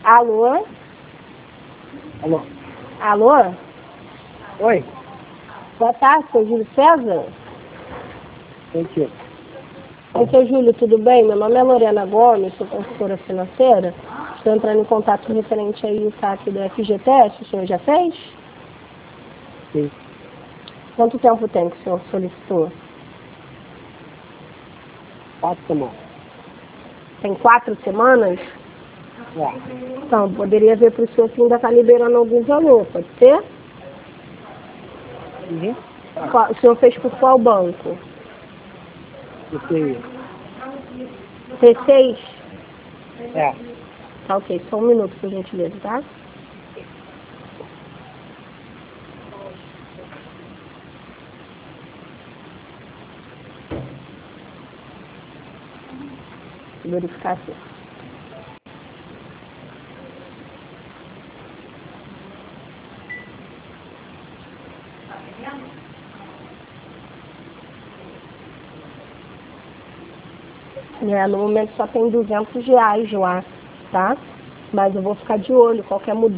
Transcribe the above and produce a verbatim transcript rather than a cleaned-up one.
Alô? Alô? Alô? Oi? Boa tarde, seu Júlio César? Oi, tio. Oi, seu Júlio, tudo bem? Meu nome é Lorena Gomes, sou consultora financeira. Estou entrando em contato referente aí o saque do F G T S, o senhor já fez? Sim. Quanto tempo tem que o senhor solicitou? Quatro semanas. Tem quatro semanas? É. Então, poderia ver para o senhor se ainda está liberando algum valor, pode ser? Uhum. Tá. Qual- O senhor fez por qual banco? Eu sei. T seis? É. Tá ok, só um minuto, por gentileza, tá? Vou verificar aqui. É, no momento só tem duzentos reais lá, tá? Mas eu vou ficar de olho, qualquer mudança.